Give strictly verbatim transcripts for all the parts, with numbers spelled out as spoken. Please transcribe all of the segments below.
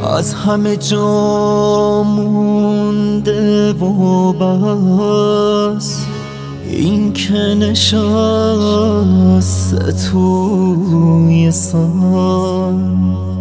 از همه جا مونده و بس این که نشسته توی سر.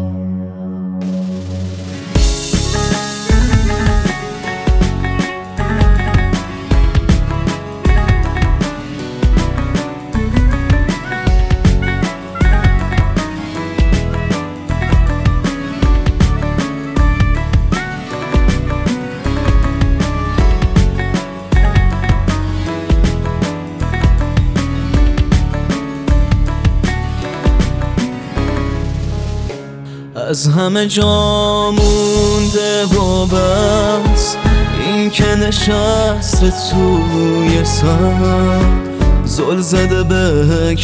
از همه جا مونده و بس این که نشسته توی سر، زل زده به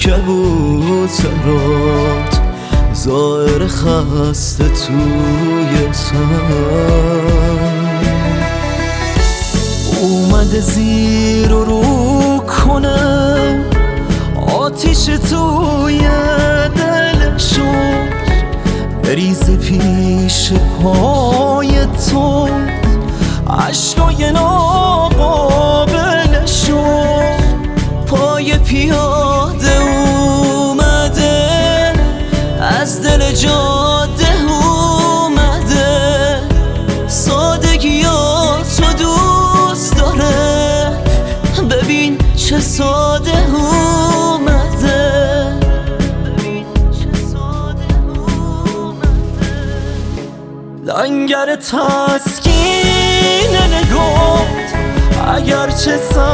کبوترات زائر خسته توی سر. اومده زیر و رو کنه آتیش توی دلشون، بریز پیش پای تو عشقای ناقابلشون. پای پیاده اومده از دل جاده اومده، سادگیاتو دوست داره ببین چه ساده اومده. لنگر تسکین نگات اگرچه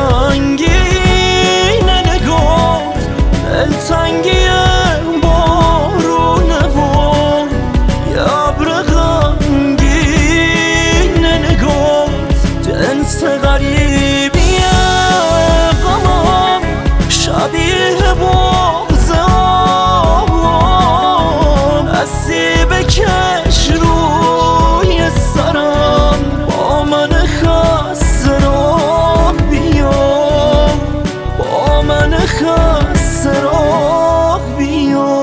سنگین نگات، دلتنگی بارونه و یه ابر غمگین نگات، جنس غریبی غمم شبیه بغض آبم، نصیب کش روی سرم با من خسته راه بیا، با من خسته راه بیا.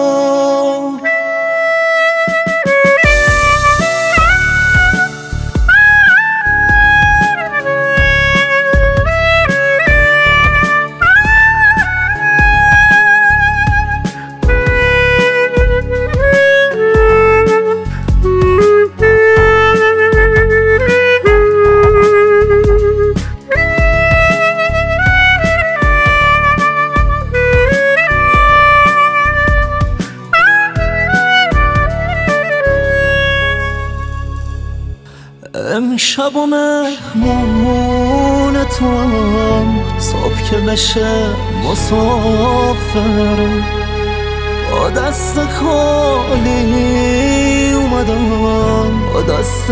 امشب و مهمون تو هم صبح که بشه مسافر، با دست خالی اومدم با دست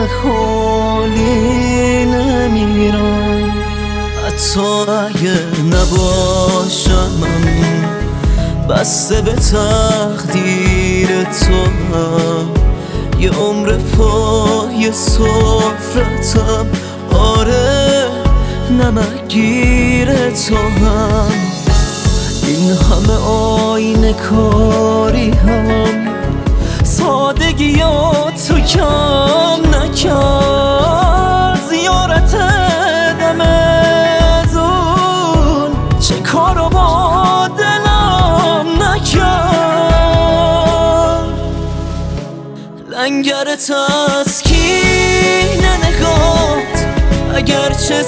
خالی نمیرم. حتی اگه نباشم بسته به تقدیر تو هم، یه عمر پای سفرتم آره نمکگیر تو هم. این همه آینه کاری هم سادگیاتو کم نکرد، زیارت دم ازون چه کارو با دلم نکرد. لنگر تسکین نگات اگرچه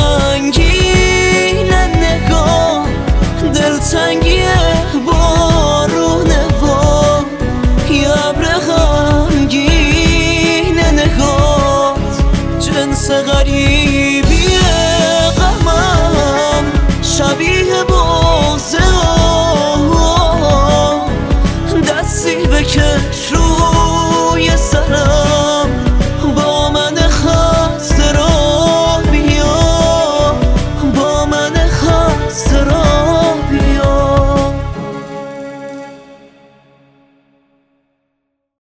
سنگین نگات، دلتنگی بارونه و یه ابر غمگین نگات، جنس غریبی غمم شبیه بغض آبم، دستی بکش رو